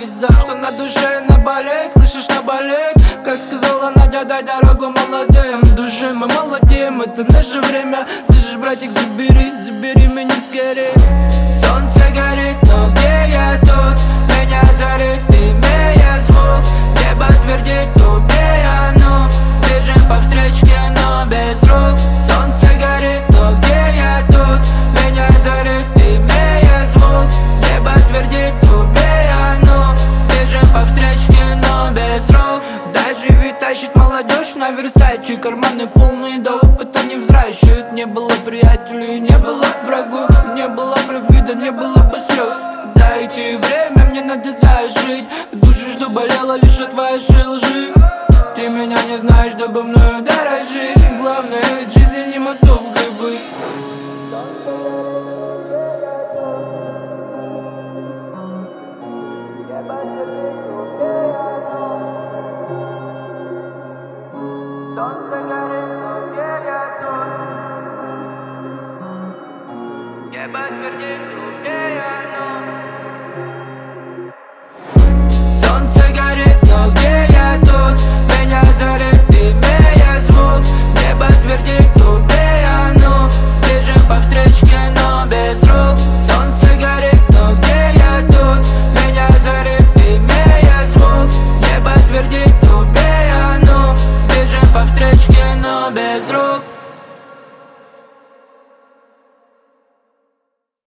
визаж, что на душе наболеть, слышишь, наболеть. Как сказала Надя, дай дорогу молодым. Души мы молодеем, это наше время. Слышишь, братик, забери меня скорее. Солнце горит, но где я тут? Меня зарит, имея звук. Небо твердит, убей оно. Бежим по встречке, но без рук. Солнце горит, но где я тут? Меня зарит, имея звук. Небо твердит, убей оно. Бежим по встречке, но без рук. Даже ведь тащит молодежь на версаче. Карманы полные, до опыта не взращивают. Не было приятелей, не было врагов. Не было любви, да не было бы слез. Дайте время, мне надо зажить. Душу, что болела лишь от вашей лжи. Ты меня не знаешь, дабы мною дорожить. Главное ведь в жизни не массовкой быть. Солнце горит, но где я тут? Небо твердит, где оно?